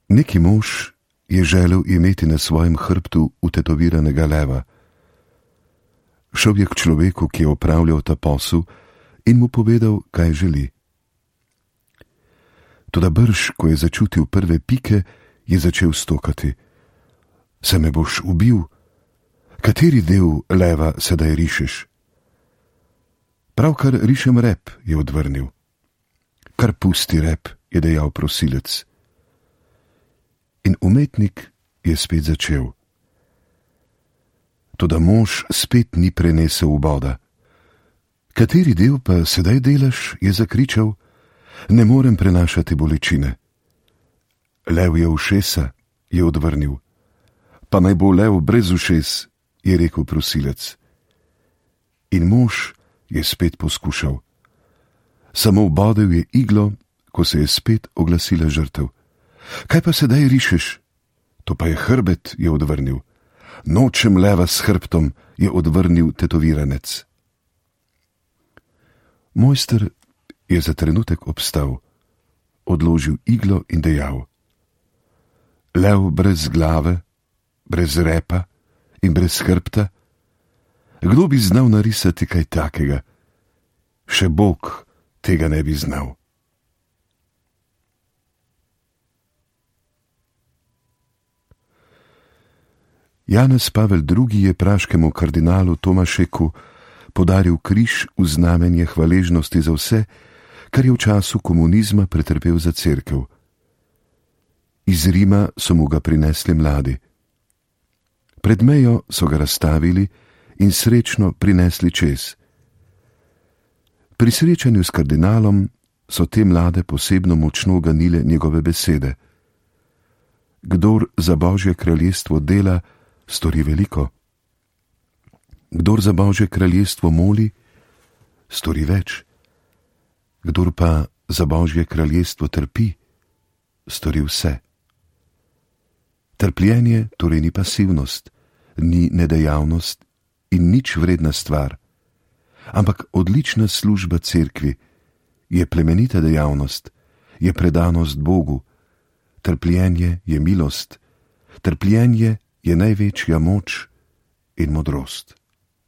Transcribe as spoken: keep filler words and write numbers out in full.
Neki mož je želel imeti na svojem hrbtu utetoviranega leva. Šel je k človeku, ki je opravljal ta posel, in mu povedal, kaj želi. Toda brž, ko je začutil prve pike, je začel stokati. Se me boš ubil? Kateri del leva sedaj rišeš? Pravkar rišem rep, je odvrnil. Kar pusti rep, je dejal prosilec. In umetnik je spet začel. Toda mož spet ni prenesel uboda. Kateri del pa sedaj delaš, je zakričal. Ne morem prenašati bolečine. Lev je ušesa, je odvrnil. Pa naj bo lev brez ušes, je rekel prosilec. In mož je spet poskušal. Samo vbodel je iglo, ko se je spet oglasila žrtev. Kaj pa sedaj rišeš? To pa je hrbet, je odvrnil. Nočem leva s hrbtom, je odvrnil tetoviranec. Mojster je za trenutek obstal, odložil iglo in dejal. Lev brez glave, brez repa in brez hrbta? Kdo bi znal narisati kaj takega? Še Bog tega ne bi znal. Janez Pavel drugi. Je praškemu kardinalu Tomašeku podaril križ v znamenje hvaležnosti za vse, kar je v času komunizma pretrpel za cerkev. Iz Rima so mu ga prinesli mladi. Pred mejo so ga razstavili in srečno prinesli čez. Pri srečanju s kardinalom so te mlade posebno močno ganile njegove besede. Kdor za Božje kraljestvo dela, stori veliko. Kdor za Božje kraljestvo moli, stori več. Kdor pa za Božje kraljestvo trpi, stori vse. Trpljenje torej ni pasivnost, ni nedejavnost in nič vredna stvar, ampak odlična služba cerkvi, je plemenita dejavnost, je predanost Bogu. Trpljenje je milost, trpljenje je največja moč in modrost.